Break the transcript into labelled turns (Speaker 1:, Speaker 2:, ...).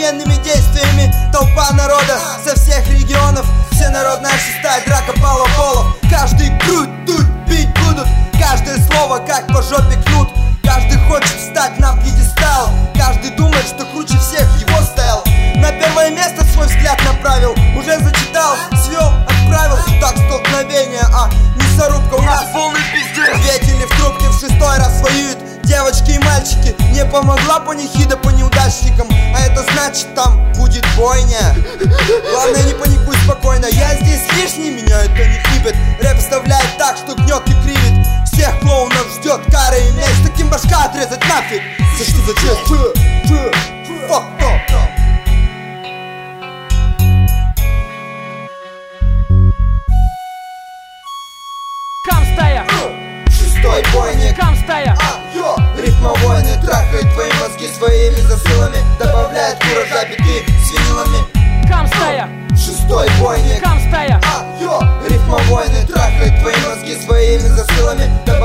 Speaker 1: современными действиями. Толпа народа со всех регионов, всенародная шестая драка полов. Каждый крут тут бить будут, каждое слово как по жопе кнут. Каждый хочет встать на пьедестал, каждый думает, что круче всех его стайл. На первое место свой взгляд направил, уже зачитал, свел, отправил. Так столкновение, мясорубка у нас
Speaker 2: полный пиздец.
Speaker 1: Ответили в трубке, в 6-й раз воюют девочки и мальчики. Не помогла панихида по неудачникам, а это значит, там будет бойня. Главное, не паникуй спокойно, я здесь лишний, меня это не хибет. Рэп вставляет так, что гнет и кривит. Всех клоунов ждет кара и месть, таким башка отрезать нафиг. За что за честь? Fuck up.
Speaker 3: Камстая,
Speaker 1: Шестой бойник,
Speaker 3: камстая,
Speaker 1: рифмовойны трахает твои мозги своими засылами, добавляет куража биты с винилами.
Speaker 3: камстая,
Speaker 1: Шестой бойник,
Speaker 3: камстая,
Speaker 1: рифмовойны трахает твои мозги своими засылами,